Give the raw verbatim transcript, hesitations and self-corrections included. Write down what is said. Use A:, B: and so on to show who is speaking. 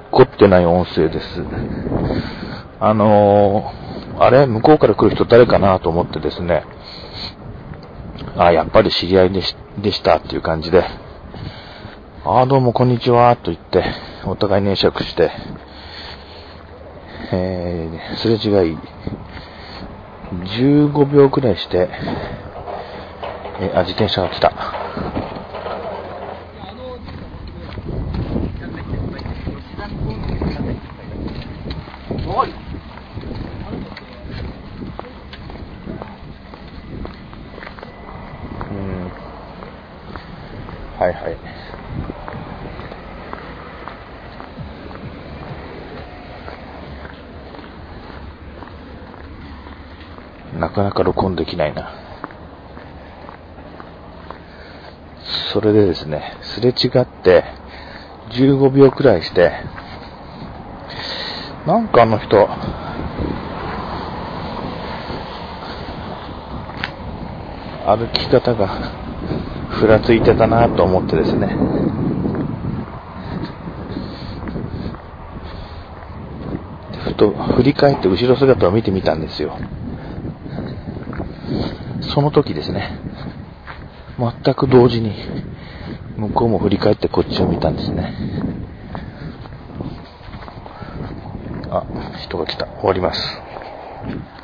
A: 凝ってない音声です。あのー、あれ向こうから来る人誰かなと思ってですね、あ、やっぱり知り合いで し, でしたっていう感じで、あ、どうもこんにちはと言ってお互いに会釈して、えー、すれ違いじゅうごびょうくらいして、えー、あ、自転車が来た。うん、はいはい。なかなか録音できないな。それでですね、すれ違ってじゅうごびょうくらいして、なんかあの人歩き方がふらついてたなと思ってですね、ふと振り返って後ろ姿を見てみたんですよ。その時ですね、全く同時に向こうも振り返ってこっちを見たんですね。あ、人が来た。終わります。